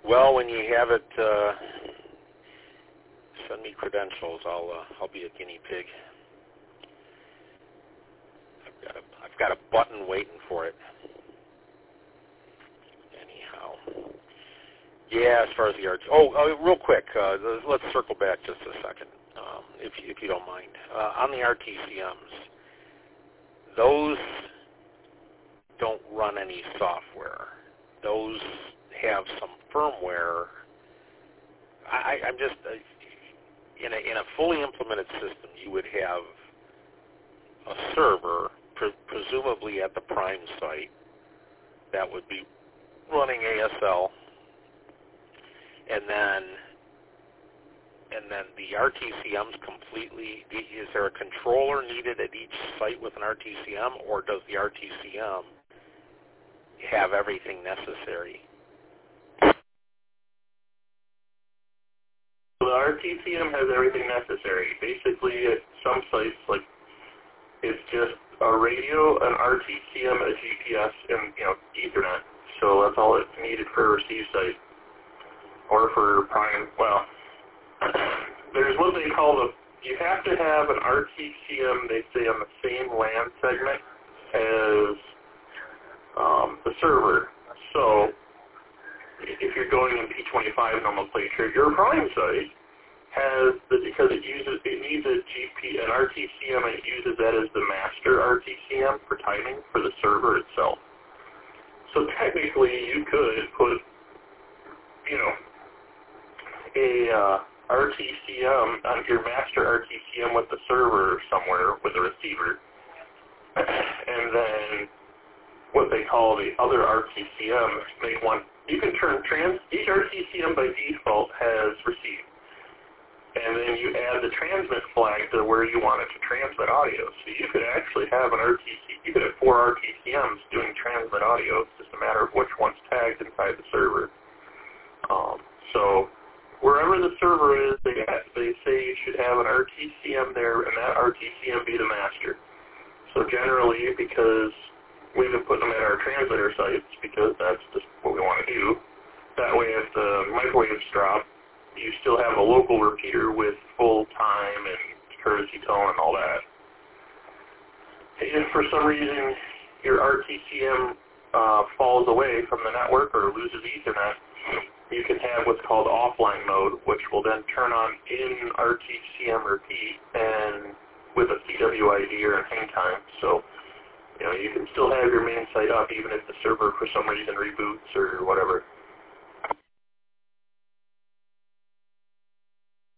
Well, when you have it, send me credentials. I'll be a guinea pig. I've got a button waiting for it. Anyhow, yeah. As far as the RT, real quick, let's circle back just a second, if you don't mind. On the RTCMs, those don't run any software. Those have some firmware. I'm just in a fully implemented system, you would have a server, presumably at the prime site, that would be running ASL, and then the RTCM's completely. Is there a controller needed at each site with an RTCM, or does the RTCM have everything necessary? The RTCM has everything necessary. Basically, at some sites, like, it's just a radio, an RTCM, a GPS, and Ethernet. So that's all it's needed for a receive site, or for prime. Well, there's what they call you have to have an RTCM, they say, on the same LAN segment as the server. So if you're going in P25 nomenclature, your prime site has, because it needs an RTCM, and it uses that as the master RTCM for timing for the server itself. So technically you could put, a RTCM on your master RTCM with the server somewhere with a receiver, and then what they call the other RTCM, make one. You can turn each RTCM by default has receive, and then you add the transmit flag to where you want it to transmit audio. So you could actually have you could have 4 RTCMs doing transmit audio. It's just a matter of which one's tagged inside the server. So wherever the server is, they say you should have an RTCM there, and that RTCM be the master. So generally, because we've been putting them at our transmitter sites, because that's just what we want to do, that way if the microwaves drop, you still have a local repeater with full time and courtesy tone and all that. If for some reason your RTCM falls away from the network or loses Ethernet, you can have what's called offline mode, which will then turn on in RTCM repeat and with a CWID or a hang time. So, you can still have your main site up even if the server for some reason reboots or whatever.